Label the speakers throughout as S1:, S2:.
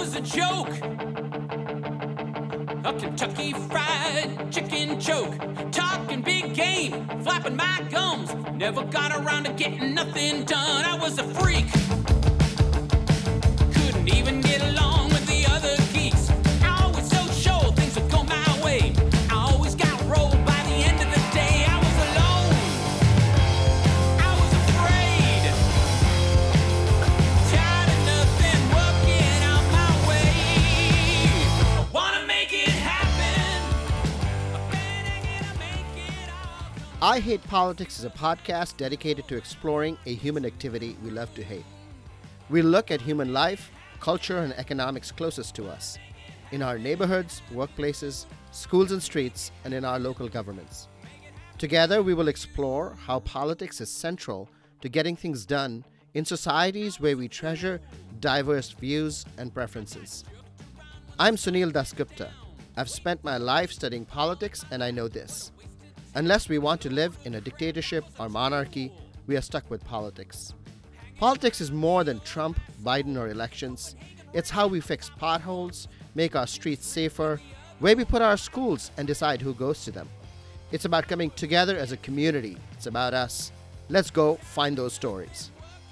S1: was a joke. A Kentucky Fried Chicken joke. Talking big game, flapping my gums. Never got around to getting nothing done. I was a freak. Couldn't even get along with the other geeks. I always so sure things would go my way. I always got rolled by the end of the day. I was alone. I was afraid. Tired of nothing working out my way. I wanna make it happen. I bet I can make it all.
S2: I Hate Politics is a podcast dedicated to exploring a human activity we love to hate. We look at human life, culture, and economics closest to us, in our neighborhoods, workplaces, schools and streets, and in our local governments. Together, we will explore how politics is central to getting things done in societies where we treasure diverse views and preferences. I'm Sunil Dasgupta. I've spent my life studying politics, and I know this. Unless we want to live in a dictatorship or monarchy, we are stuck with politics. Politics is more than Trump, Biden, or elections. It's how we fix potholes, make our streets safer, where we put our schools, and decide who goes to them. It's about coming together as a community. It's about us. Let's go find those stories.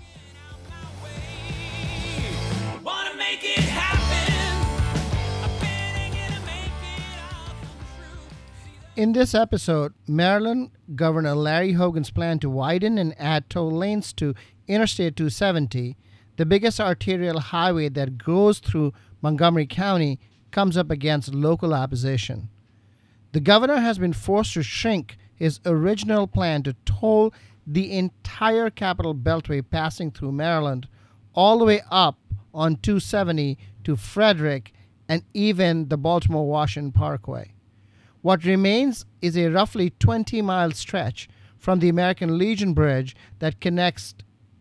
S1: Wanna make it happen. I bet I can make it all come true.
S3: In this episode, Maryland Governor Larry Hogan's plan to widen and add toll lanes to Interstate 270, the biggest arterial highway that goes through Montgomery County, comes up against local opposition. The governor has been forced to shrink his original plan to toll the entire Capital Beltway passing through Maryland all the way up on 270 to Frederick and even the Baltimore-Washington Parkway. What remains is a roughly 20-mile stretch from the American Legion Bridge that connects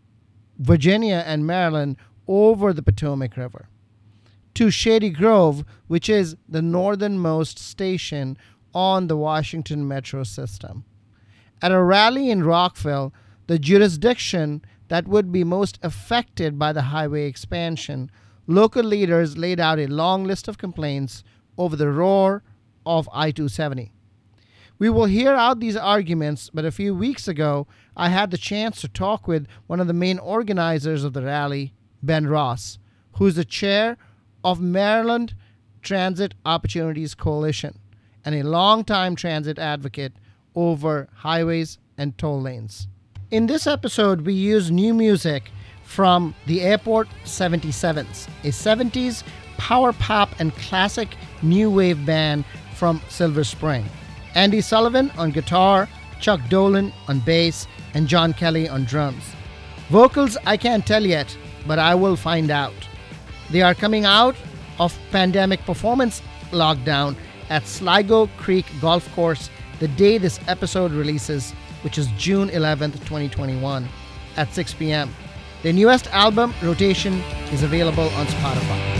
S3: Virginia and Maryland over the Potomac River to Shady Grove, which is the northernmost station on the Washington Metro system. At a rally in Rockville, the jurisdiction that would be most affected by the highway expansion, local leaders laid out a long list of complaints over the roar of I-270. We will hear out these arguments, but a few weeks ago, I had the chance to talk with one of the main organizers of the rally, Ben Ross, who is the chair of Maryland Transit Opportunities Coalition and a longtime transit advocate over highways and toll lanes. In this episode, we use new music from the Airport 77s, a 70s power pop and classic new wave band from Silver Spring. Andy Sullivan on guitar, Chuck Dolan on bass, and John Kelly on drums. Vocals I can't tell yet, but I will find out. They are coming out of pandemic performance lockdown at Sligo Creek Golf Course the day this episode releases, which is June 11th, 2021 at 6 p.m. Their newest album, Rotation, is available on Spotify.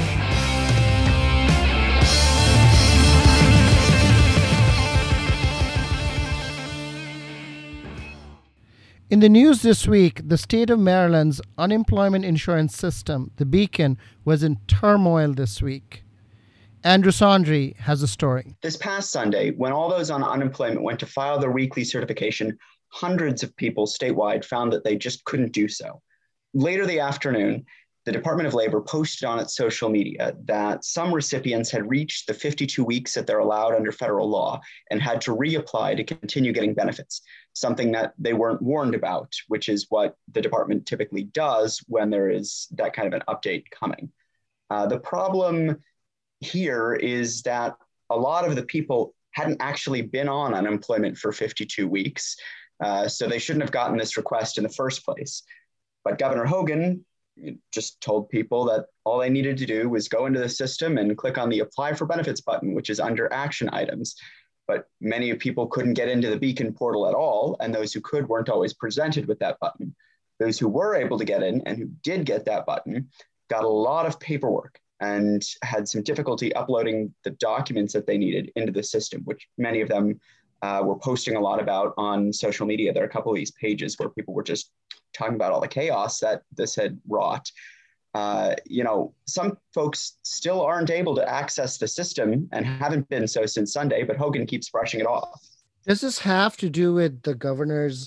S3: In the news this week, the state of Maryland's unemployment insurance system, the Beacon, was in turmoil this week. Andrew Sondry has a story.
S4: This past Sunday, when all those on unemployment went to file their weekly certification, hundreds of people statewide found that they just couldn't do so. Later the afternoon, the Department of Labor posted on its social media that some recipients had reached the 52 weeks that they're allowed under federal law and had to reapply to continue getting benefits, something that they weren't warned about, which is what the department typically does when there is that kind of an update coming. The problem here is that a lot of the people hadn't actually been on unemployment for 52 weeks, so they shouldn't have gotten this request in the first place. But Governor Hogan just told people that all they needed to do was go into the system and click on the Apply for Benefits button, which is under action items. But many people couldn't get into the Beacon portal at all, and those who could weren't always presented with that button. Those who were able to get in and who did get that button got a lot of paperwork and had some difficulty uploading the documents that they needed into the system, which many of them were posting a lot about on social media. There are a couple of these pages where people were just talking about all the chaos that this had wrought. Some folks still aren't able to access the system and haven't been so since Sunday, but Hogan keeps brushing it off.
S3: Does this have to do with the governor's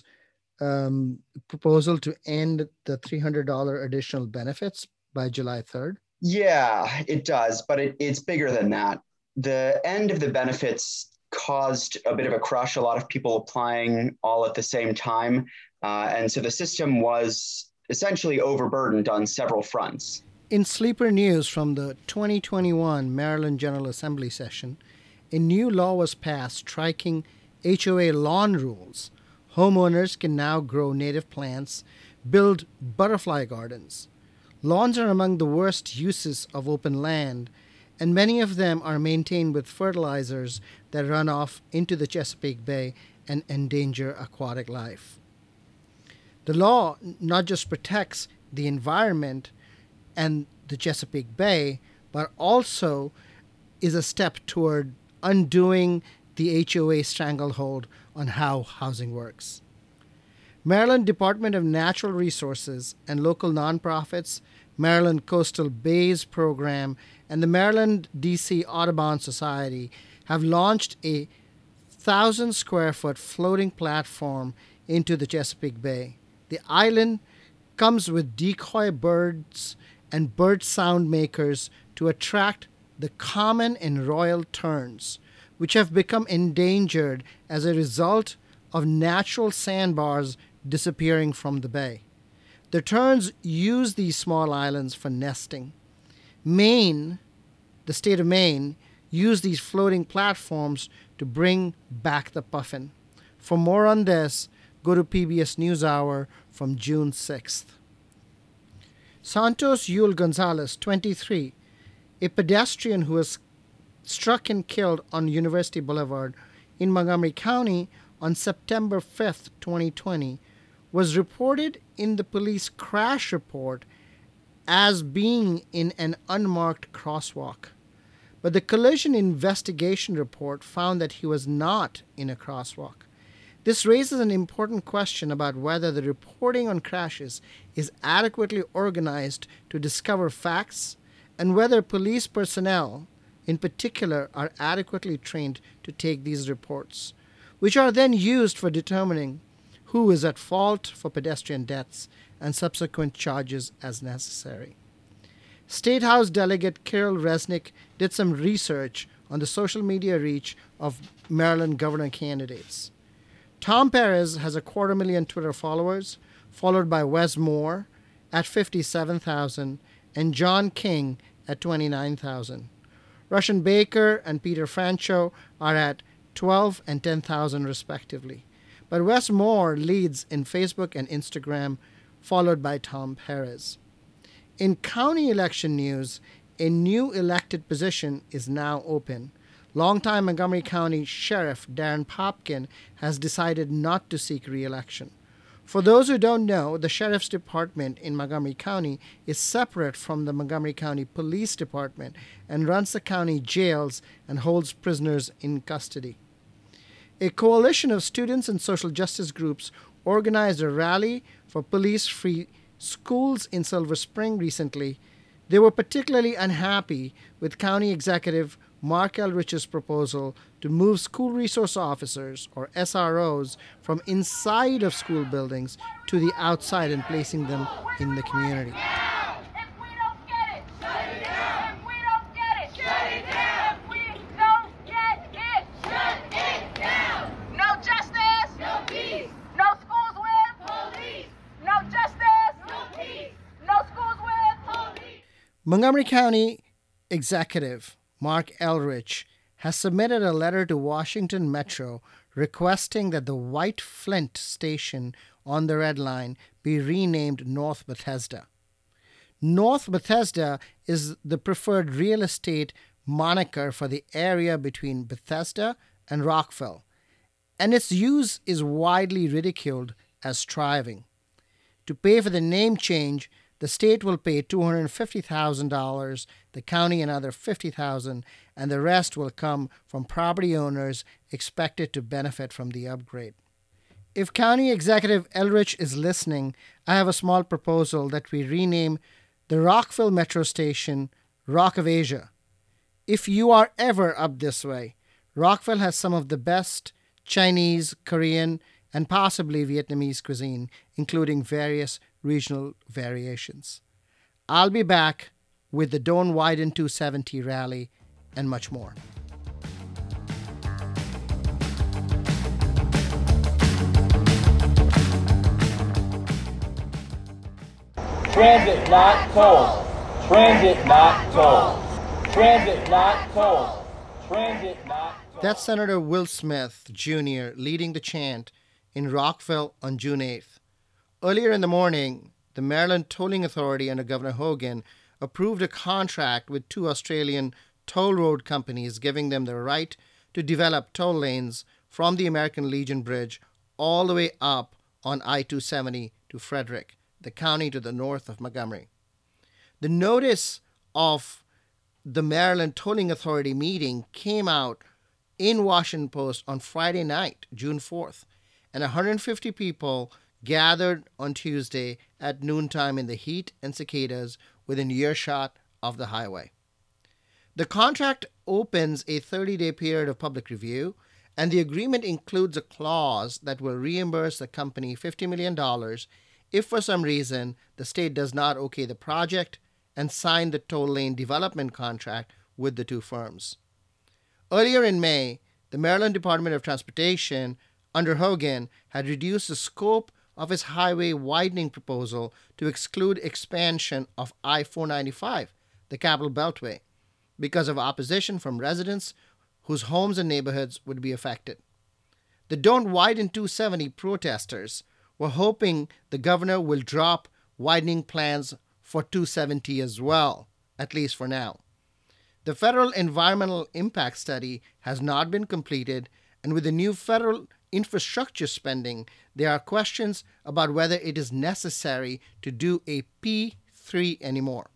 S3: proposal to end the $300 additional benefits by July 3rd?
S4: Yeah, it does, but it's bigger than that. The end of the benefits caused a bit of a crush, a lot of people applying all at the same time. And so the system was essentially overburdened on several fronts.
S3: In sleeper news from the 2021 Maryland General Assembly session, a new law was passed striking HOA lawn rules. Homeowners can now grow native plants, build butterfly gardens. Lawns are among the worst uses of open land, and many of them are maintained with fertilizers that run off into the Chesapeake Bay and endanger aquatic life. The law not just protects the environment and the Chesapeake Bay, but also is a step toward undoing the HOA stranglehold on how housing works. Maryland Department of Natural Resources and local nonprofits, Maryland Coastal Bays Program, and the Maryland DC Audubon Society have launched a 1,000 square foot floating platform into the Chesapeake Bay. The island comes with decoy birds and bird sound makers to attract the common and royal terns, which have become endangered as a result of natural sandbars disappearing from the bay. The terns use these small islands for nesting. Maine, the state of Maine, used these floating platforms to bring back the puffin. For more on this, go to PBS NewsHour from June 6th. Santos Yul Gonzalez, 23, a pedestrian who was struck and killed on University Boulevard in Montgomery County on September 5th, 2020, was reported in the police crash report as being in an unmarked crosswalk. But the collision investigation report found that he was not in a crosswalk. This raises an important question about whether the reporting on crashes is adequately organized to discover facts and whether police personnel, in particular, are adequately trained to take these reports, which are then used for determining who is at fault for pedestrian deaths and subsequent charges as necessary. State House Delegate Kirill Resnick did some research on the social media reach of Maryland governor candidates. Tom Perez has 250,000 Twitter followers, followed by Wes Moore at 57,000 and John King at 29,000. Russian Baker and Peter Francho are at 12 and 10,000 respectively. But Wes Moore leads in Facebook and Instagram, followed by Tom Perez. In county election news, a new elected position is now open. Longtime Montgomery County Sheriff Darren Popkin has decided not to seek re-election. For those who don't know, the Sheriff's Department in Montgomery County is separate from the Montgomery County Police Department and runs the county jails and holds prisoners in custody. A coalition of students and social justice groups organized a rally for police-free schools in Silver Spring recently. They were particularly unhappy with County Executive Mark Elrich's proposal to move school resource officers, or SROs, from inside of school buildings to the outside and placing them in the community. Montgomery County Executive Mark Elrich has submitted a letter to Washington Metro requesting that the White Flint station on the Red Line be renamed North Bethesda. North Bethesda is the preferred real estate moniker for the area between Bethesda and Rockville, and its use is widely ridiculed as striving. To pay for the name change, the state will pay $250,000, the county another $50,000, and the rest will come from property owners expected to benefit from the upgrade. If County Executive Elrich is listening, I have a small proposal that we rename the Rockville Metro Station, Rock of Asia. If you are ever up this way, Rockville has some of the best Chinese, Korean, and possibly Vietnamese cuisine, including various regional variations. I'll be back with the Don't Widen 270 rally and much more.
S5: Transit not toll. Transit not toll. Transit not toll. Transit not toll.
S3: That's Senator Will Smith, Jr., leading the chant in Rockville on June 8th. Earlier in the morning, the Maryland Tolling Authority under Governor Hogan approved a contract with 2 Australian toll road companies, giving them the right to develop toll lanes from the American Legion Bridge all the way up on I-270 to Frederick, the county to the north of Montgomery. The notice of the Maryland Tolling Authority meeting came out in Washington Post on Friday night, June 4th, and 150 people gathered on Tuesday at noontime in the heat and cicadas within earshot of the highway. The contract opens a 30-day period of public review, and the agreement includes a clause that will reimburse the company $50 million if for some reason the state does not okay the project and sign the toll lane development contract with the 2 firms. Earlier in May, the Maryland Department of Transportation, under Hogan, had reduced the scope of its highway widening proposal to exclude expansion of I-495, the Capital Beltway, because of opposition from residents whose homes and neighborhoods would be affected. The Don't Widen 270 protesters were hoping the governor will drop widening plans for 270 as well, at least for now. The federal environmental impact study has not been completed, and with the new federal infrastructure spending, there are questions about whether it is necessary to do a P3 anymore.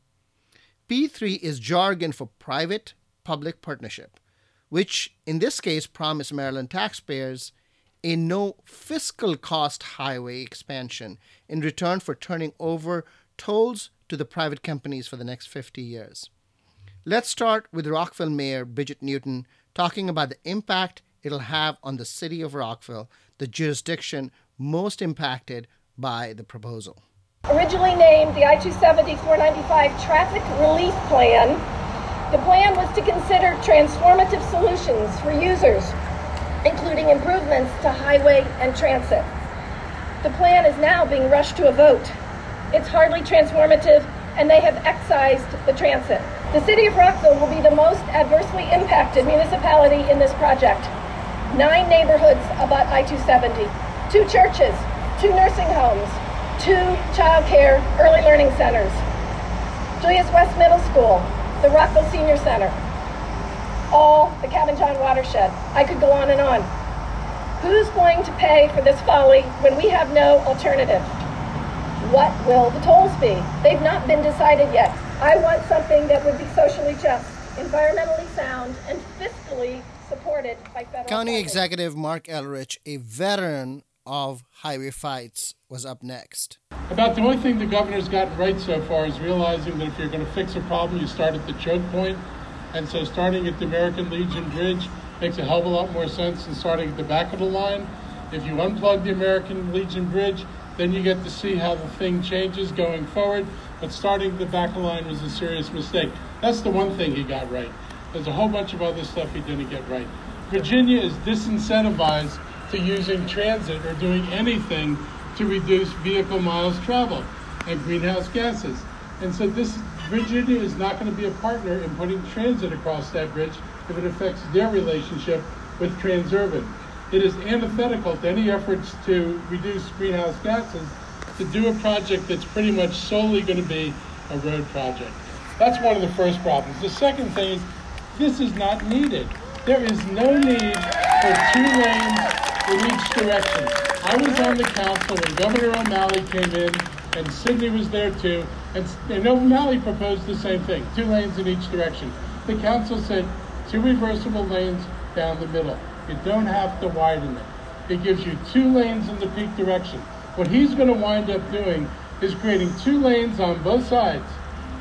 S3: P3 is jargon for private-public partnership, which in this case promised Maryland taxpayers a no fiscal cost highway expansion in return for turning over tolls to the private companies for the next 50 years. Let's start with Rockville Mayor Bridget Newton talking about the impact it'll have on the city of Rockville, the jurisdiction most impacted by the proposal.
S6: Originally named the I-270-495 Traffic Relief Plan, the plan was to consider transformative solutions for users, including improvements to highway and transit. The plan is now being rushed to a vote. It's hardly transformative, and they have excised the transit. The city of Rockville will be the most adversely impacted municipality in this project. 9 neighborhoods abut I-270, 2 churches, 2 nursing homes, 2 child care early learning centers, Julius West Middle School, the Rockville Senior Center, all the Cabin John watershed. I could go on and on. Who's going to pay for this folly when we have no alternative? What will the tolls be? They've not been decided yet. I want something that would be socially just, environmentally sound, and fiscally supported by federal
S3: County
S6: funding.
S3: Executive Mark Elrich, a veteran of highway fights, was up next.
S7: About the only thing the governor's gotten right so far is realizing that if you're going to fix a problem, you start at the choke point. And so starting at the American Legion Bridge makes a hell of a lot more sense than starting at the back of the line. If you unplug the American Legion Bridge, then you get to see how the thing changes going forward. But starting at the back of the line was a serious mistake. That's the one thing he got right. There's a whole bunch of other stuff he didn't get right. Virginia is disincentivized to using transit or doing anything to reduce vehicle miles traveled and greenhouse gases. And so Virginia is not going to be a partner in putting transit across that bridge if it affects their relationship with Transurban. It is antithetical to any efforts to reduce greenhouse gases to do a project that's pretty much solely going to be a road project. That's one of the first problems. The second thing is this is not needed. There is no need for 2 lanes in each direction. I was on the council when Governor O'Malley came in, and Sidney was there too, and O'Malley proposed the same thing, 2 lanes in each direction. The council said 2 reversible lanes down the middle. You don't have to widen it. It gives you 2 lanes in the peak direction. What he's going to wind up doing is creating 2 lanes on both sides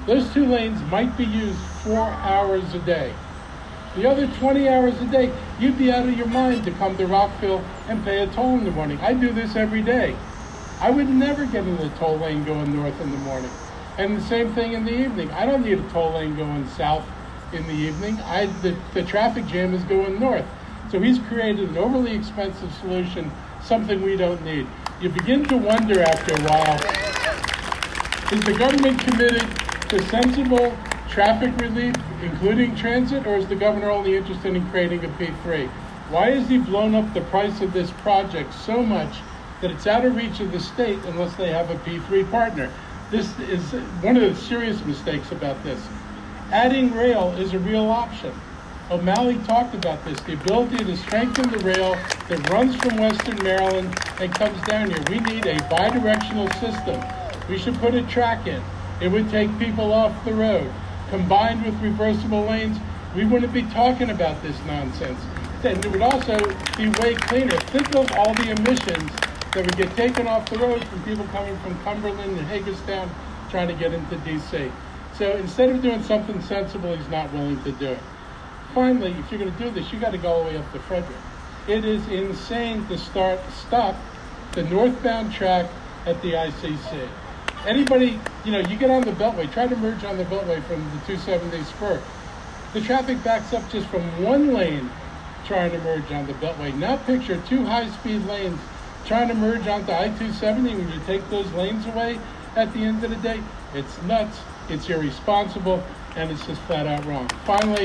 S7: those 2 lanes might be used 4 hours a day. The other 20 hours a day, you'd be out of your mind to come to Rockville and pay a toll in the morning. I do this every day. I would never get in the toll lane going north in the morning. And the same thing in the evening. I don't need a toll lane going south in the evening. The traffic jam is going north. So he's created an overly expensive solution, something we don't need. You begin to wonder after a while, is the government committed to sensible traffic relief, including transit, or is the governor only interested in creating a P3? Why has he blown up the price of this project so much that it's out of reach of the state unless they have a P3 partner? This is one of the serious mistakes about this. Adding rail is a real option. O'Malley talked about this, the ability to strengthen the rail that runs from Western Maryland and comes down here. We need a bi-directional system. We should put a track in. It would take people off the road. Combined with reversible lanes, we wouldn't be talking about this nonsense. And it would also be way cleaner. Think of all the emissions that would get taken off the road from people coming from Cumberland and Hagerstown trying to get into DC. So instead of doing something sensible, he's not willing to do it. Finally, if you're going to do this, you got to go all the way up to Frederick. It is insane to stop the northbound track at the ICC. Anybody, you get on the Beltway, try to merge on the Beltway from the 270 spur. The traffic backs up just from one lane trying to merge on the Beltway. Now picture 2 high-speed lanes trying to merge onto I-270 when you take those lanes away at the end of the day. It's nuts, it's irresponsible, and it's just flat out wrong. Finally,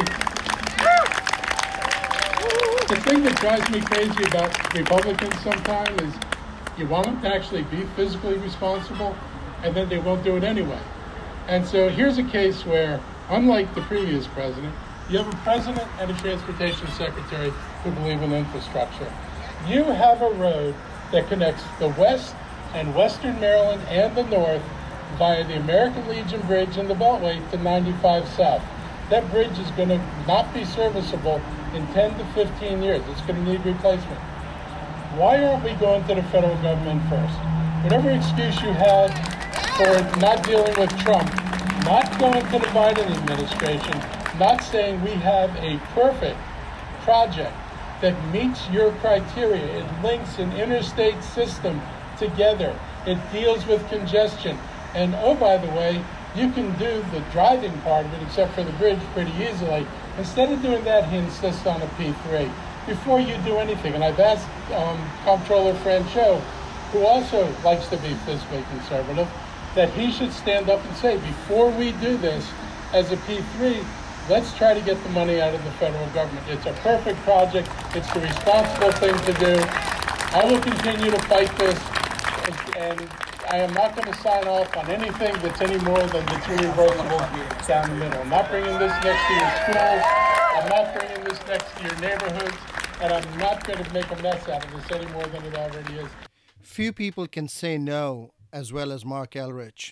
S7: the thing that drives me crazy about Republicans sometimes is you want them to actually be physically responsible, and then they won't do it anyway. And so here's a case where, unlike the previous president, you have a president and a transportation secretary who believe in infrastructure. You have a road that connects the west and western Maryland and the north via the American Legion Bridge and the Beltway to 95 South. That bridge is going to not be serviceable in 10 to 15 years. It's going to need replacement. Why aren't we going to the federal government first? Whatever excuse you had for not dealing with Trump, not going to the Biden administration, not saying we have a perfect project that meets your criteria. It links an interstate system together. It deals with congestion. And oh, by the way, you can do the driving part of it, except for the bridge, pretty easily. Instead of doing that, he insists on a P3. Before you do anything, and I've asked Comptroller Franchot, who also likes to be fiscally conservative, that he should stand up and say, before we do this as a P3, let's try to get the money out of the federal government. It's a perfect project. It's the responsible thing to do. I will continue to fight this, and I am not going to sign off on anything that's any more than the 2 reversibles down the middle. I'm not bringing this next to your schools. I'm not bringing this next to your neighborhoods. And I'm not going to make a mess out of this any more than it already is.
S3: Few people can say no as well as Marc Elrich.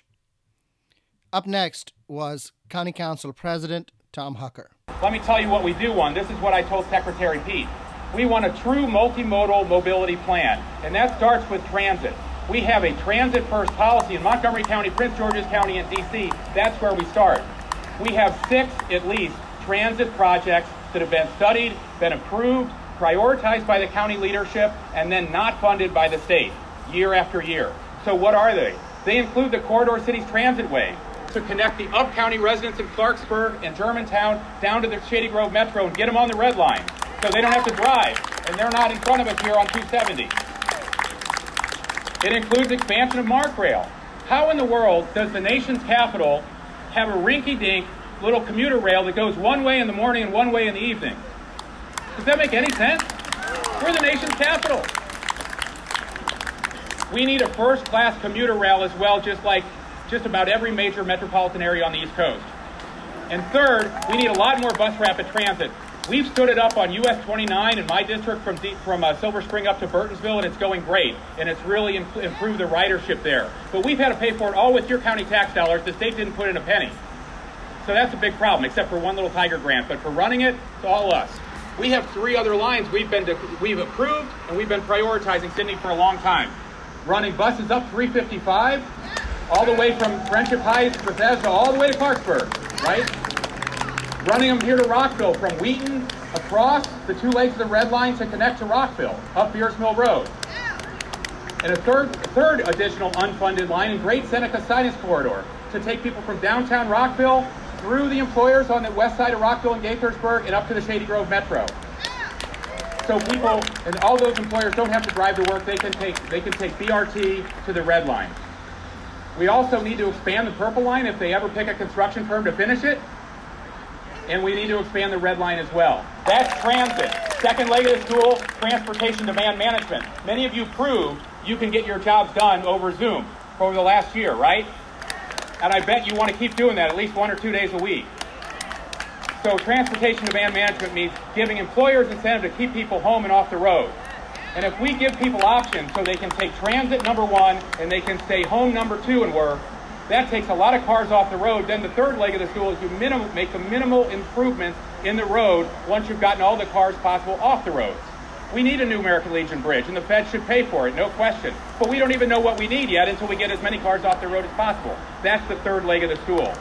S3: Up next was County Council President Tom Hucker.
S8: Let me tell you what we do want. This is what I told Secretary Pete. We want a true multimodal mobility plan, and that starts with transit. We have a transit-first policy in Montgomery County, Prince George's County, and D.C. That's where we start. We have 6, at least, transit projects that have been studied, been approved, prioritized by the county leadership, and then not funded by the state year after year. So what are they? They include the Corridor Cities Transitway to connect the up-county residents in Clarksburg and Germantown down to the Shady Grove Metro and get them on the red line so they don't have to drive, and they're not in front of us here on 270. It includes expansion of MARC Rail. How in the world does the nation's capital have a rinky-dink little commuter rail that goes one way in the morning and one way in the evening? Does that make any sense? We're the nation's capital. We need a first-class commuter rail as well, just like just about every major metropolitan area on the East Coast. And third, we need a lot more bus rapid transit. We've stood it up on US 29 in my district from Silver Spring up to Burtonsville, and it's going great. And it's really improved the ridership there. But we've had to pay for it all with your county tax dollars. The state didn't put in a penny. So that's a big problem, except for one little Tiger grant. But for running it, it's all us. We have 3 other lines we've approved, and we've been prioritizing, Sydney, for a long time. Running buses up 355, all the way from Friendship Heights, Bethesda, all the way to Clarksburg, right? Running them here to Rockville from Wheaton across the two legs of the red line to connect to Rockville up Beers Mill Road. And a third additional unfunded line in Great Seneca Sinus Corridor to take people from downtown Rockville through the employers on the west side of Rockville and Gaithersburg and up to the Shady Grove Metro. So people and all those employers don't have to drive to work. They can take BRT to the red line. We also need to expand the purple line if they ever pick a construction firm to finish it. And we need to expand the red line as well. That's transit. Second leg of the stool, transportation demand management. Many of you proved you can get your jobs done over Zoom over the last year, right? And I bet you want to keep doing that at least 1 or 2 days a week. So transportation demand management means giving employers incentive to keep people home and off the road. And if we give people options so they can take transit number 1 and they can stay home number 2 and work, that takes a lot of cars off the road. Then the third leg of the stool is you make the minimal improvements in the road once you've gotten all the cars possible off the roads. We need a new American Legion bridge, and the Fed should pay for it, no question. But we don't even know what we need yet until we get as many cars off the road as possible. That's the third leg of the stool.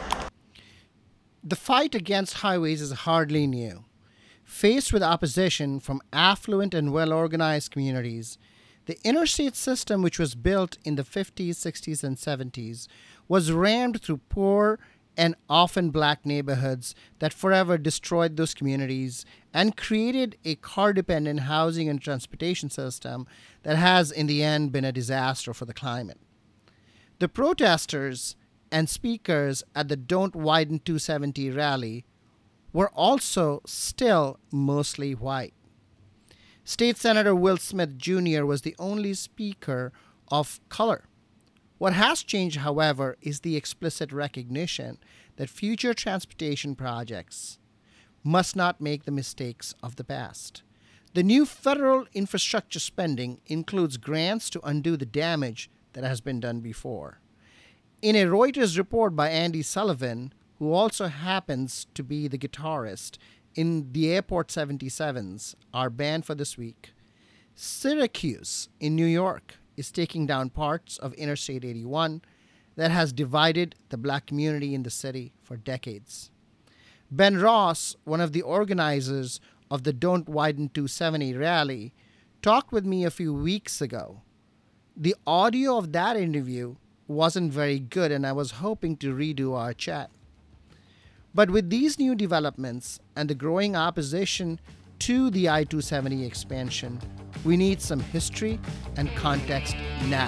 S3: The fight against highways is hardly new. Faced with opposition from affluent and well-organized communities, the interstate system, which was built in the 50s, 60s, and 70s, was rammed through poor and often black neighborhoods that forever destroyed those communities and created a car-dependent housing and transportation system that has, in the end, been a disaster for the climate. The protesters and speakers at the Don't Widen 270 rally were also still mostly white. State Senator Will Smith Jr. was the only speaker of color. What has changed, however, is the explicit recognition that future transportation projects must not make the mistakes of the past. The new federal infrastructure spending includes grants to undo the damage that has been done before. In a Reuters report by Andy Sullivan, who also happens to be the guitarist in the Airport 77s, our band for this week, Syracuse in New York is taking down parts of Interstate 81 that has divided the black community in the city for decades. Ben Ross, one of the organizers of the Don't Widen 270 rally, talked with me a few weeks ago. The audio of that interview wasn't very good, and I was hoping to redo our chat. But with these new developments and the growing opposition to the I-270 expansion, we need some history and context now.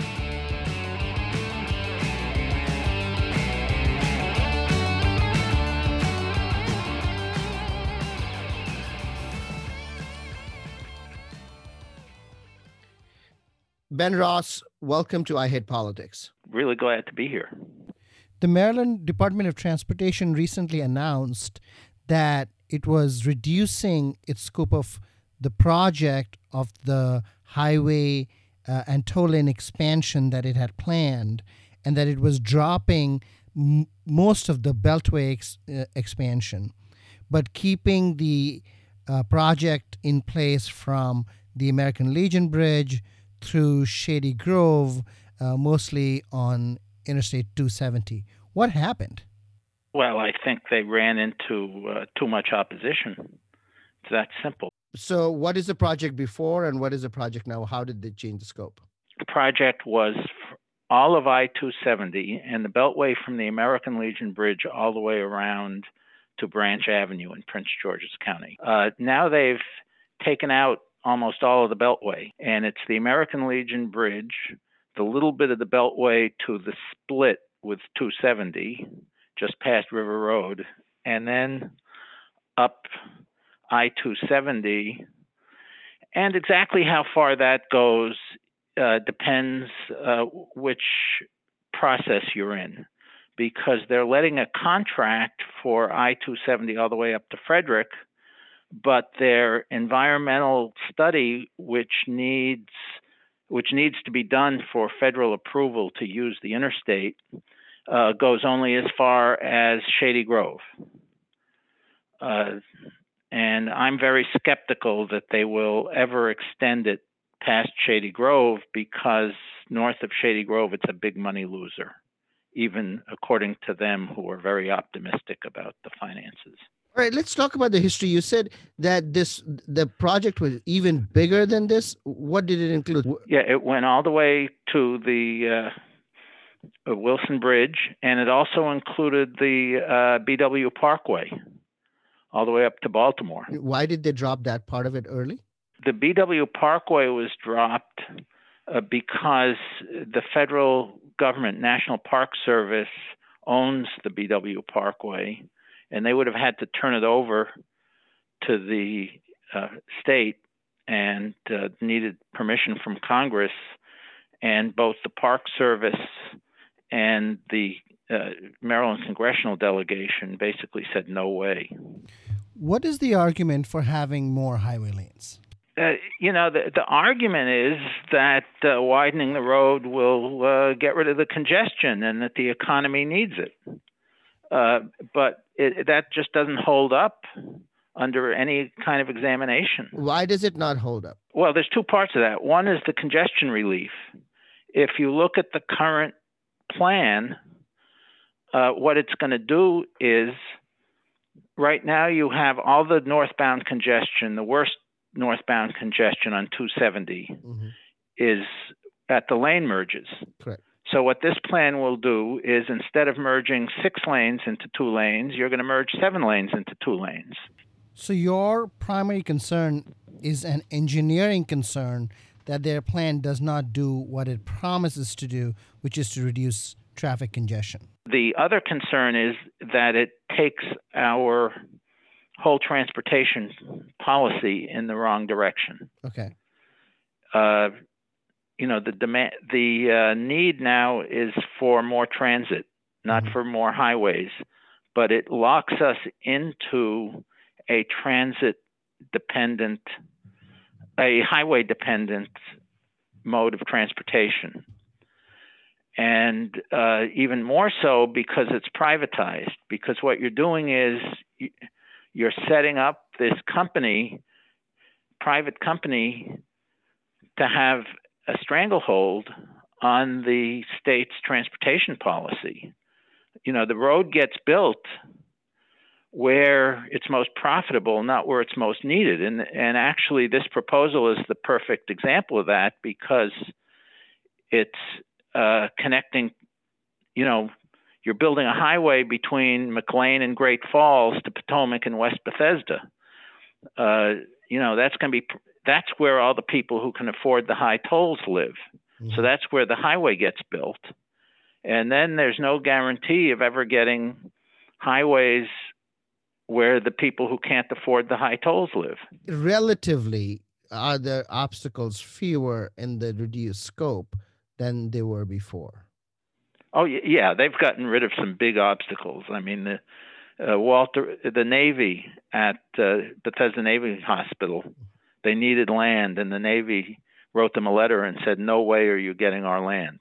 S3: Ben Ross, welcome to I Hate Politics.
S9: Really glad to be here.
S3: The Maryland Department of Transportation recently announced that it was reducing its scope of the project of the highway and toll lane expansion that it had planned, and that it was dropping most of the Beltway expansion, but keeping the project in place from the American Legion Bridge through Shady Grove, mostly on Interstate 270. What happened?
S9: Well, I think they ran into too much opposition. It's that simple.
S3: So what is the project before and what is the project now? How did they change the scope?
S9: The project was all of I-270 and the Beltway from the American Legion Bridge all the way around to Branch Avenue in Prince George's County. Now they've taken out almost all of the Beltway, and it's the American Legion Bridge, the little bit of the Beltway to the split with 270, just past River Road, and then up I-270. And exactly how far that goes depends which process you're in, because they're letting a contract for I-270 all the way up to Frederick, but their environmental study, which needs to be done for federal approval to use the interstate, goes only as far as Shady Grove. And I'm very skeptical that they will ever extend it past Shady Grove, because north of Shady Grove, it's a big money loser. even according to them, who are very optimistic about the finances.
S2: All right, let's talk about the history. You said that the project was even bigger than this. What did it include?
S9: Yeah, it went all the way to the Wilson Bridge, and it also included the BW Parkway, all the way up to Baltimore.
S2: Why did they drop that part of it early?
S9: The BW Parkway was dropped because the federal government, National Park Service, owns the BW Parkway, and they would have had to turn it over to the state and needed permission from Congress. And both the Park Service and the Maryland congressional delegation basically said no way.
S3: What is the argument for having more highway lanes?
S9: The argument is that widening the road will get rid of the congestion and that the economy needs it. But that just doesn't hold up under any kind of examination.
S2: Why does it not hold up?
S9: Well, there's two parts of that. One is the congestion relief. If you look at the current plan, what it's going to do is, right now you have all the northbound congestion, the worst northbound congestion on 270 is at the lane merges.
S2: Correct.
S9: So what this plan will do is, instead of merging 6 lanes into 2 lanes, you're going to merge 7 lanes into 2 lanes.
S3: So your primary concern is an engineering concern that their plan does not do what it promises to do, which is to reduce traffic congestion.
S9: The other concern is that it takes our whole transportation policy in the wrong direction.
S2: Okay.
S9: The need now is for more transit, not for more highways, but it locks us into a highway-dependent mode of transportation. And even more so because it's privatized, because what you're doing is you're setting up this private company, to have a stranglehold on the state's transportation policy. The road gets built where it's most profitable, not where it's most needed. And actually, this proposal is the perfect example of that, because it's connecting, you're building a highway between McLean and Great Falls to Potomac and West Bethesda. That's where all the people who can afford the high tolls live. So that's where the highway gets built. And then there's no guarantee of ever getting highways where the people who can't afford the high tolls live.
S2: Relatively, are there obstacles fewer in the reduced scope than they were before?
S9: Oh, yeah, they've gotten rid of some big obstacles. I mean, the Navy at Bethesda Navy Hospital, they needed land, and the Navy wrote them a letter and said, "No way are you getting our land."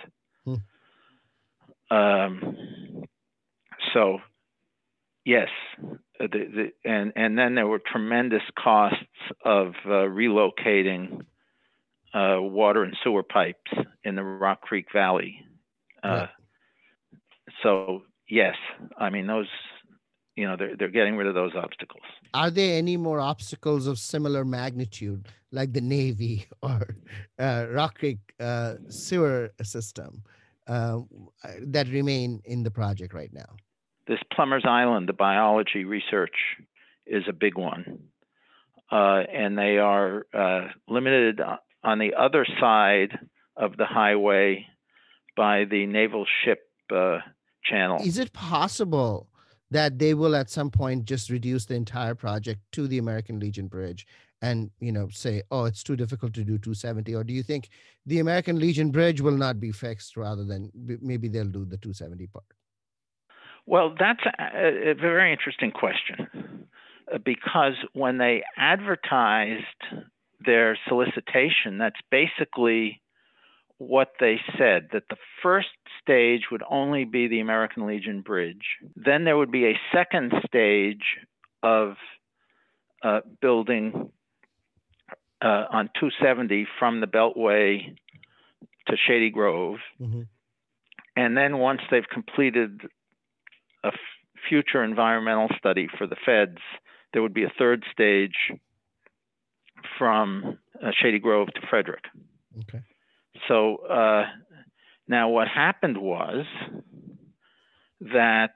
S9: So, yes, and then there were tremendous costs of relocating water and sewer pipes in the Rock Creek Valley.
S2: Right.
S9: So, yes, I mean, those, they're getting rid of those obstacles.
S2: Are there any more obstacles of similar magnitude, like the Navy or Rock Creek sewer system, that remain in the project right now?
S9: This Plumbers Island, the biology research, is a big one. And they are limited on the other side of the highway by the naval ship channel.
S2: Is it possible that they will at some point just reduce the entire project to the American Legion Bridge and, say, oh, it's too difficult to do 270? Or do you think the American Legion Bridge will not be fixed, rather than maybe they'll do the 270 part?
S9: Well, that's a very interesting question, because when they advertised their solicitation, that's basically what they said, that the first stage would only be the American Legion Bridge. Then there would be a second stage of building on 270 from the Beltway to Shady Grove. And then once they've completed a future environmental study for the feds, there would be a third stage from Shady Grove to Frederick.
S3: Okay.
S9: So now what happened was that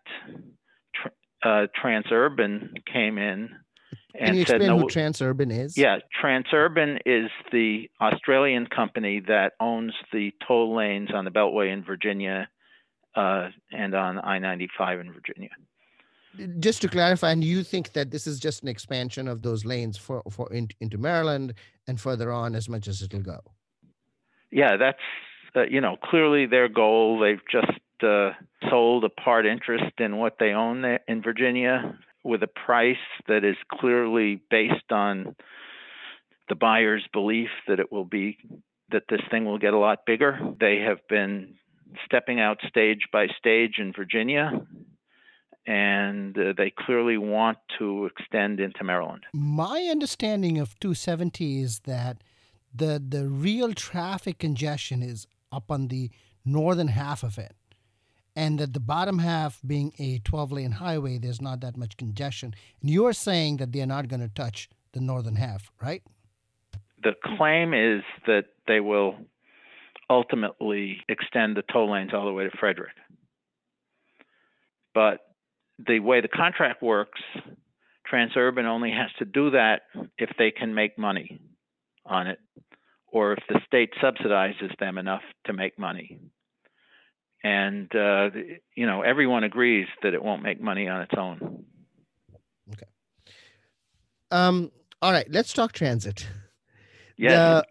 S9: Transurban came in and
S3: Can you
S9: said,
S3: explain
S9: no,
S3: who Transurban is?
S9: Yeah, Transurban is the Australian company that owns the toll lanes on the Beltway in Virginia and on I-95 in Virginia.
S3: Just to clarify, and you think that this is just an expansion of those lanes into Maryland and further on as much as it'll go?
S9: Yeah, that's clearly their goal. They've just sold a part interest in what they own there in Virginia with a price that is clearly based on the buyer's belief that this thing will get a lot bigger. They have been stepping out stage by stage in Virginia, and they clearly want to extend into Maryland.
S3: My understanding of 270 is that the real traffic congestion is up on the northern half of it, and that the bottom half being a 12-lane highway, there's not that much congestion. And you're saying that they're not going to touch the northern half, right?
S9: The claim is that they will ultimately extend the toll lanes all the way to Frederick. But the way the contract works, Transurban only has to do that if they can make money on it, or if the state subsidizes them enough to make money. And, everyone agrees that it won't make money on its own.
S3: Okay. All right, let's talk transit.
S9: Yes.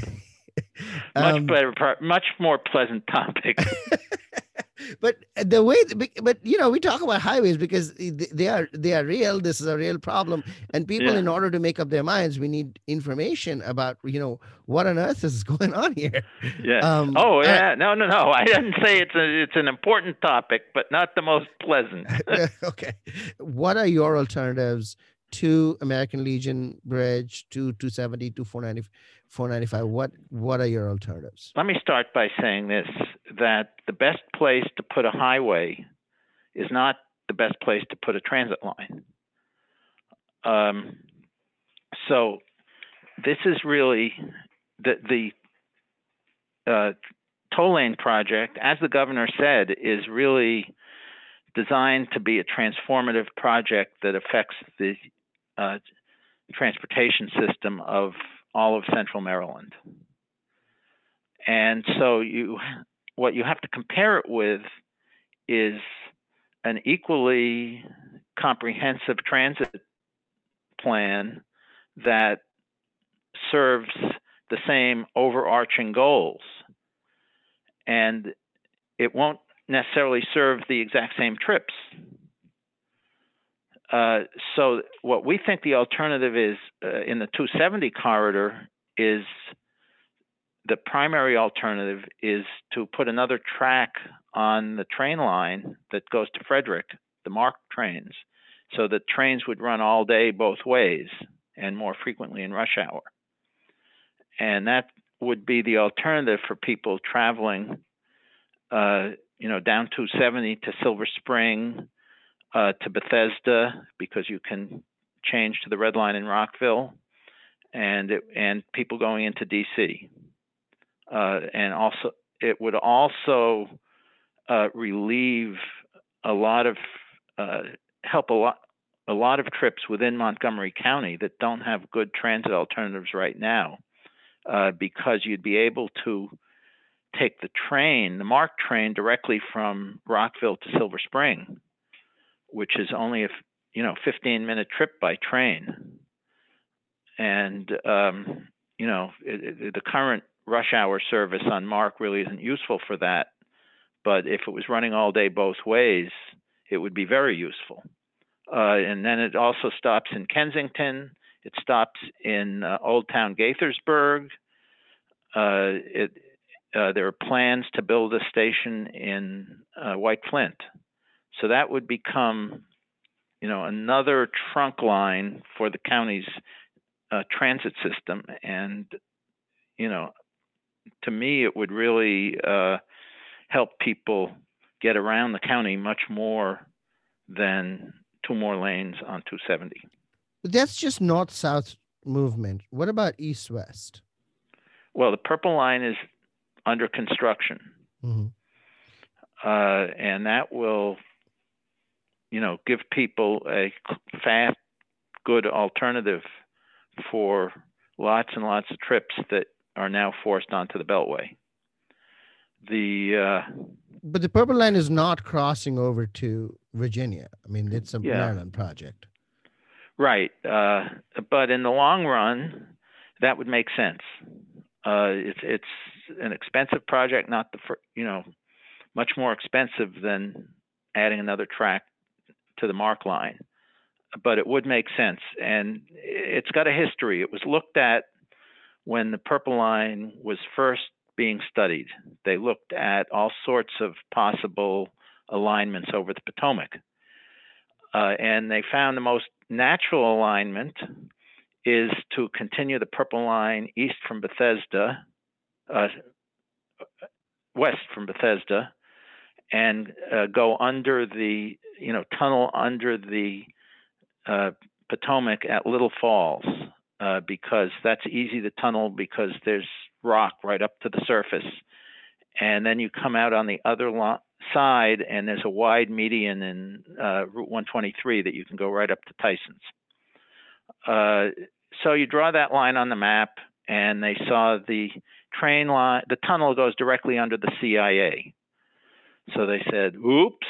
S9: Much more pleasant topic.
S3: But we talk about highways because they are real. This is a real problem, and people, in order to make up their minds, we need information about what on earth is going on here.
S9: Yeah. No. I didn't say it's an important topic, but not the most pleasant.
S3: Okay. What are your alternatives to American Legion Bridge, to 270, to 495? What are your alternatives?
S9: Let me start by saying this, that the best place to put a highway is not the best place to put a transit line. So this is really the toll lane project, as the governor said, is really designed to be a transformative project that affects the transportation system of all of Central Maryland. And so what you have to compare it with is an equally comprehensive transit plan that serves the same overarching goals. And it won't necessarily serve the exact same trips. So what we think the alternative is in the 270 corridor is the primary alternative is to put another track on the train line that goes to Frederick, the MARC trains, so that trains would run all day both ways and more frequently in rush hour. And that would be the alternative for people traveling, down 270 to Silver Spring, to Bethesda, because you can change to the Red Line in Rockville, and people going into DC. And also, it would also relieve a lot of help a lot of trips within Montgomery County that don't have good transit alternatives right now, because you'd be able to take the MARC train directly from Rockville to Silver Spring, which is only a 15-minute trip by train. And the current rush hour service on MARC really isn't useful for that. But if it was running all day both ways, it would be very useful. And then it also stops in Kensington. It stops in Old Town Gaithersburg. There are plans to build a station in White Flint. So that would become, another trunk line for the county's transit system. And, to me, it would really help people get around the county much more than 2 more lanes on 270.
S3: But that's just north-south movement. What about east-west?
S9: Well, the Purple Line is under construction,
S3: Mm-hmm.
S9: and that will, give people a fast, good alternative for lots and lots of trips that are now forced onto the Beltway.
S3: But the Purple Line is not crossing over to Virginia. I mean, it's a Maryland project.
S9: Right. But in the long run, that would make sense. It's an expensive project, not much more expensive than adding another track to the MARC line. But it would make sense. And it's got a history. It was looked at when the Purple Line was first being studied. They looked at all sorts of possible alignments over the Potomac. And they found the most natural alignment is to continue the Purple Line east from Bethesda, west from Bethesda, and go under the, tunnel under the Potomac at Little Falls, because that's easy to tunnel because there's rock right up to the surface. And then you come out on the other side, and there's a wide median in Route 123 that you can go right up to Tyson's. So you draw that line on the map, and they saw the train line, the tunnel goes directly under the CIA. So they said, oops.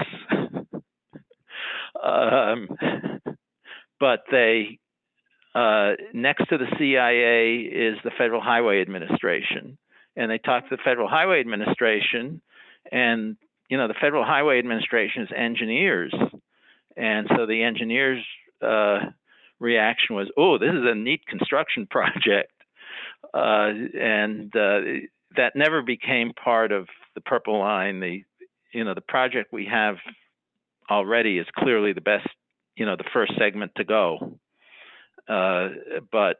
S9: But they, next to the CIA is the Federal Highway Administration. And they talked to the Federal Highway Administration, and, the Federal Highway Administration is engineers. And so the engineers' reaction was, oh, this is a neat construction project. And that never became part of the Purple Line. The project we have already is clearly the best, the first segment to go. But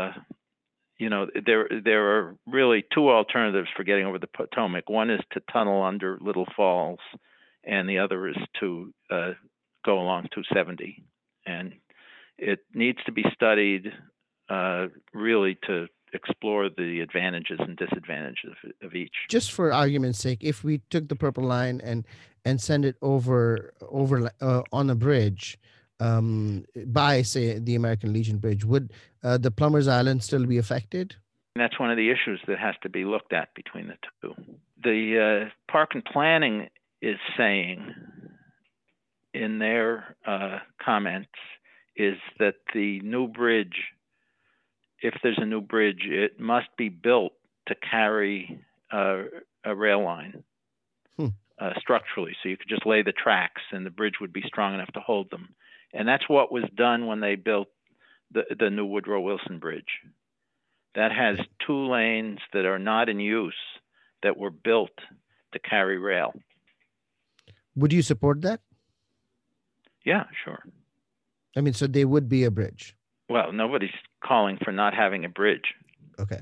S9: there are really two alternatives for getting over the Potomac. One is to tunnel under Little Falls, and the other is to go along 270. And it needs to be studied really to explore the advantages and disadvantages of each.
S3: Just for argument's sake, if we took the Purple Line and send it over on a bridge, by, say, the American Legion Bridge, would the Plumbers Island still be affected?
S9: That's one of the issues that has to be looked at between the two. The Park and Planning is saying in their comments is that the new bridge, if there's a new bridge, it must be built to carry a rail line structurally. So you could just lay the tracks and the bridge would be strong enough to hold them. And that's what was done when they built the new Woodrow Wilson Bridge. That has 2 lanes that are not in use that were built to carry rail.
S3: Would you support that?
S9: Yeah, sure.
S3: I mean, so there would be a bridge.
S9: Well, nobody's calling for not having a bridge.
S3: Okay.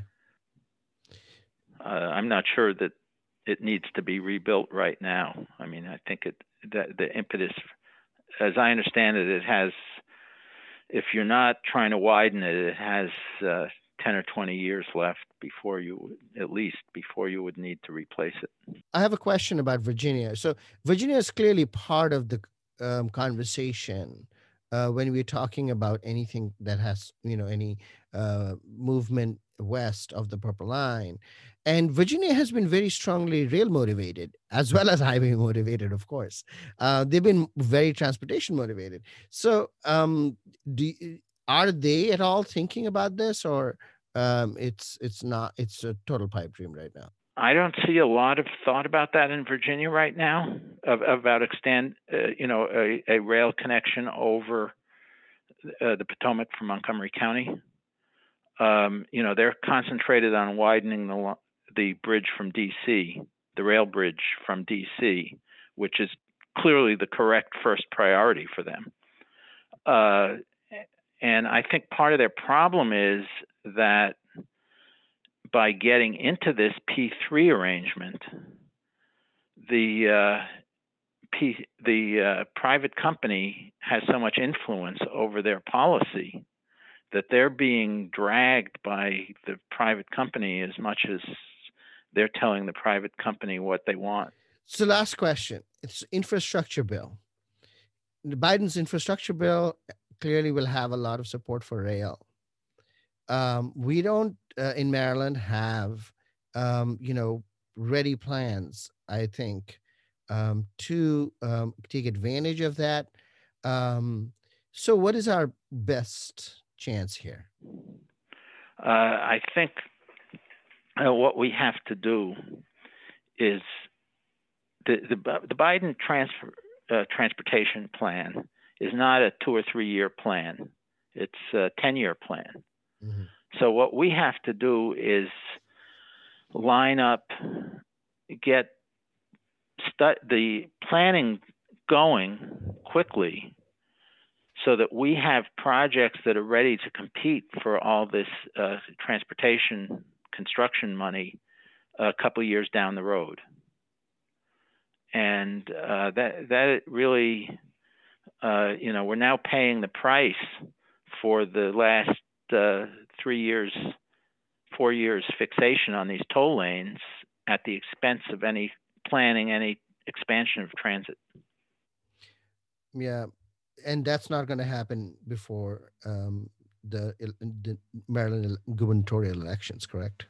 S9: I'm not sure that it needs to be rebuilt right now. I mean, I think the impetus, as I understand it, it has, if you're not trying to widen it, it has 10 or 20 years left before you would need to replace it.
S3: I have a question about Virginia. So Virginia is clearly part of the conversation when we're talking about anything that has, any movement west of the Purple Line. And Virginia has been very strongly rail motivated, as well as highway motivated, of course. They've been very transportation motivated. So are they at all thinking about this, or it's not, it's a total pipe dream right now?
S9: I don't see a lot of thought about that in Virginia right now, about a rail connection over the Potomac from Montgomery County. They're concentrated on widening the bridge from DC, the rail bridge from DC, which is clearly the correct first priority for them. And I think part of their problem is that by getting into this P3 arrangement, the the private company has so much influence over their policy that they're being dragged by the private company as much as they're telling the private company what they want.
S2: So last question. It's infrastructure bill. Biden's infrastructure bill clearly will have a lot of support for rail. We don't in Maryland have, ready plans, I think, to take advantage of that. So what is our best chance here?
S9: I think what we have to do is the Biden transportation plan is not a 2 or 3 year plan. It's a 10-year plan. Mm-hmm. So what we have to do is line up, get the planning going quickly so that we have projects that are ready to compete for all this transportation construction money a couple of years down the road. And that really, we're now paying the price for the last 3 years, 4 years fixation on these toll lanes at the expense of any planning, any expansion of transit.
S2: Yeah, and that's not going to happen before the Maryland gubernatorial elections, correct?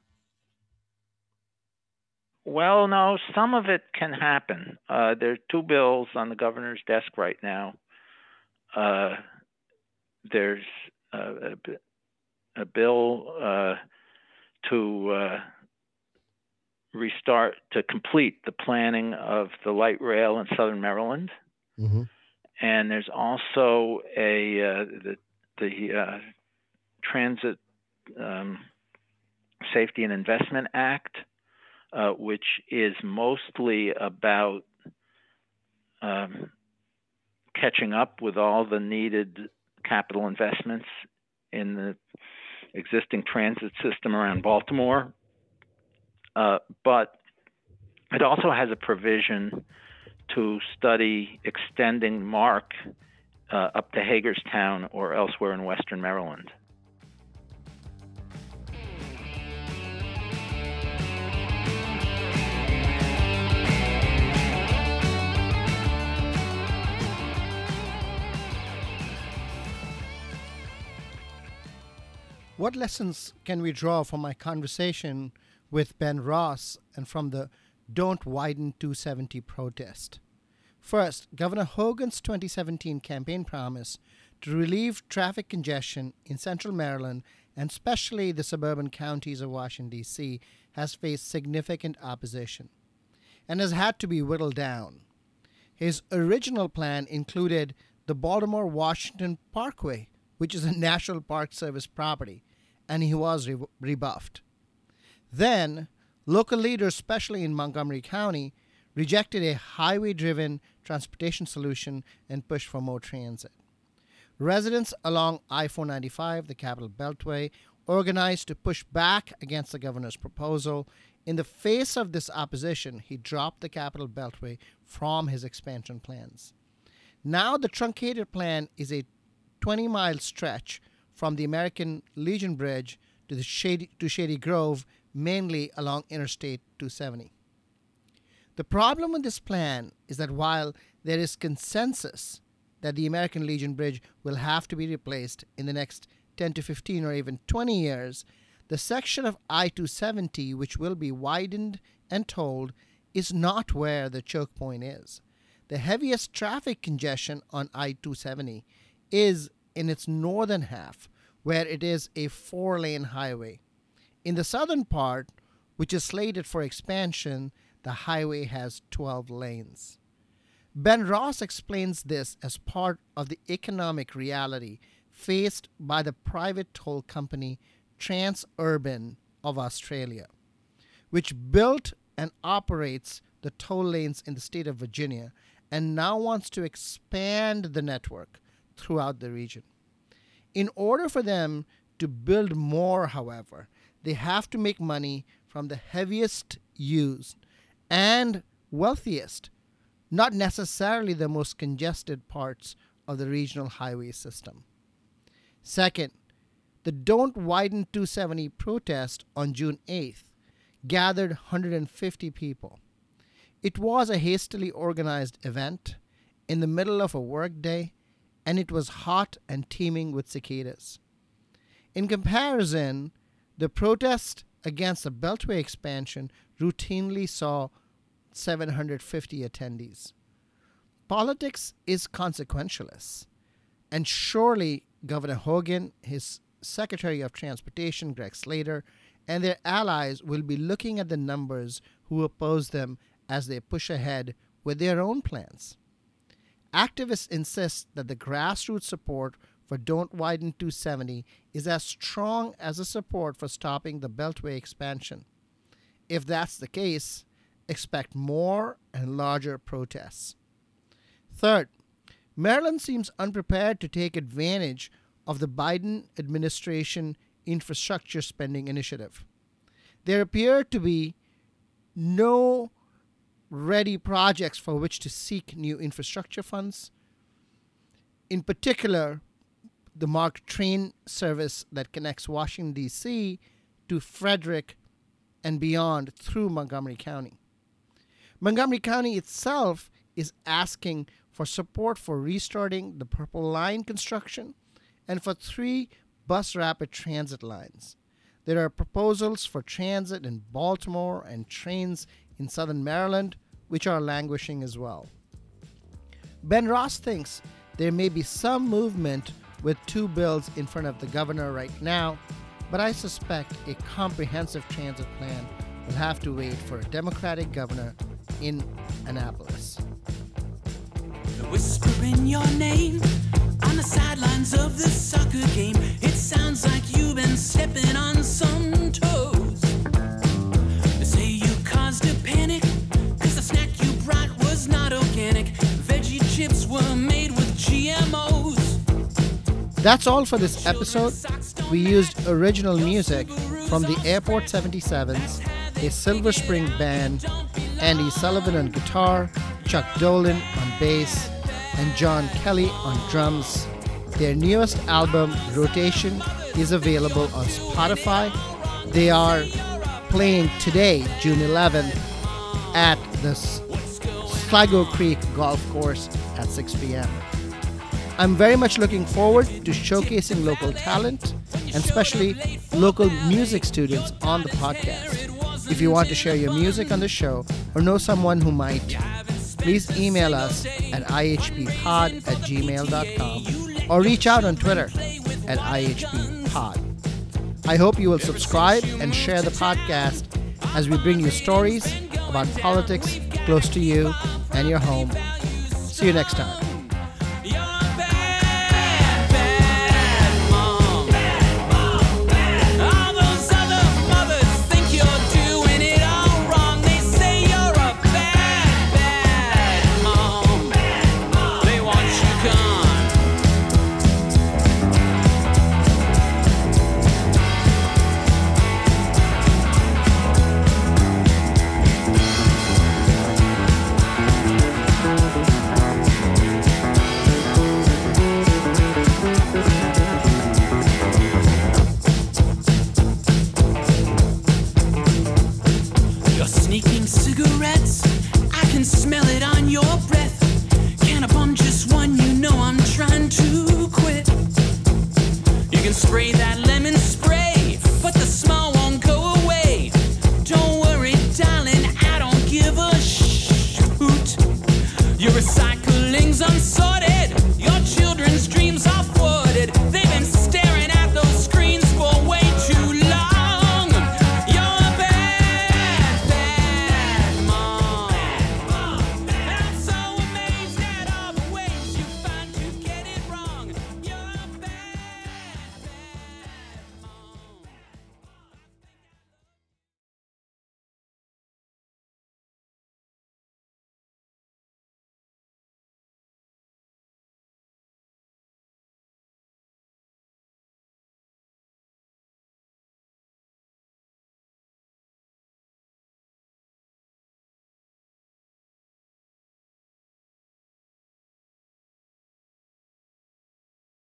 S9: Well, no, some of it can happen. There are 2 bills on the governor's desk right now. There's a bill to complete the planning of the light rail in southern Maryland. Mm-hmm. And there's also the Transit Safety and Investment Act, which is mostly about catching up with all the needed capital investments in the existing transit system around Baltimore. But it also has a provision to study extending MARC up to Hagerstown or elsewhere in western Maryland.
S3: What lessons can we draw from my conversation with Ben Ross and from the Don't Widen 270 protest? First, Governor Hogan's 2017 campaign promise to relieve traffic congestion in central Maryland and especially the suburban counties of Washington, D.C. has faced significant opposition and has had to be whittled down. His original plan included the Baltimore-Washington Parkway, which is a National Park Service property, and he was rebuffed. Then, local leaders, especially in Montgomery County, rejected a highway-driven transportation solution and pushed for more transit. Residents along I-495, the Capital Beltway, organized to push back against the governor's proposal. In the face of this opposition, he dropped the Capital Beltway from his expansion plans. Now the truncated plan is a 20-mile stretch from the American Legion Bridge to Shady Grove, mainly along Interstate 270. The problem with this plan is that while there is consensus that the American Legion Bridge will have to be replaced in the next 10 to 15 or even 20 years, the section of I-270 which will be widened and tolled is not where the choke point is. The heaviest traffic congestion on I-270 is in its northern half, where it is a 4-lane highway. In the southern part, which is slated for expansion, the highway has 12 lanes. Ben Ross explains this as part of the economic reality faced by the private toll company Transurban of Australia, which built and operates the toll lanes in the state of Virginia and now wants to expand the network throughout the region. In order for them to build more, however, they have to make money from the heaviest used and wealthiest not necessarily the most congested parts of the regional highway system. Second, the Don't Widen 270 protest on June 8th gathered 150 people. It was a hastily organized event in the middle of a workday, and it was hot and teeming with cicadas. In comparison, the protest against the Beltway expansion routinely saw 750 attendees. Politics is consequentialist, and surely Governor Hogan, his Secretary of Transportation, Greg Slater, and their allies will be looking at the numbers who oppose them as they push ahead with their own plans. Activists insist that the grassroots support for Don't Widen 270 is as strong as the support for stopping the Beltway expansion. If that's the case, expect more and larger protests. Third, Maryland seems unprepared to take advantage of the Biden administration infrastructure spending initiative. There appear to be no ready projects for which to seek new infrastructure funds. In particular, the MARC train service that connects Washington, D.C. to Frederick and beyond through Montgomery County. Montgomery County itself is asking for support for restarting the Purple Line construction and for 3 bus rapid transit lines. There are proposals for transit in Baltimore and trains in southern Maryland, which are languishing as well. Ben Ross thinks there may be some movement with 2 bills in front of the governor right now, but I suspect a comprehensive transit plan will have to wait for a Democratic governor in Annapolis.
S1: Whispering your name on the sidelines of the soccer game. It sounds like you've been stepping on some toes. They say you caused a panic, cause the snack you brought was not organic. Veggie chips were made with GMOs.
S3: That's all for this episode. We used original music from the Airport 77s, a Silver Spring band, Andy Sullivan on guitar, Chuck Dolan on bass, and John Kelly on drums. Their newest album, Rotation, is available on Spotify. They are playing today, June 11th, at the Sligo Creek Golf Course at 6 p.m. I'm very much looking forward to showcasing local talent and especially local music students on the podcast. If you want to share your music on the show or know someone who might, please email us at ihppod@gmail.com or reach out on Twitter at ihppod. I hope you will subscribe and share the podcast as we bring you stories about politics close to you and your home. See you next time.
S1: Sneaking cigarettes, I can smell it on your breath. Can I bum just one? You know I'm trying to quit. You can spray that lemon spray.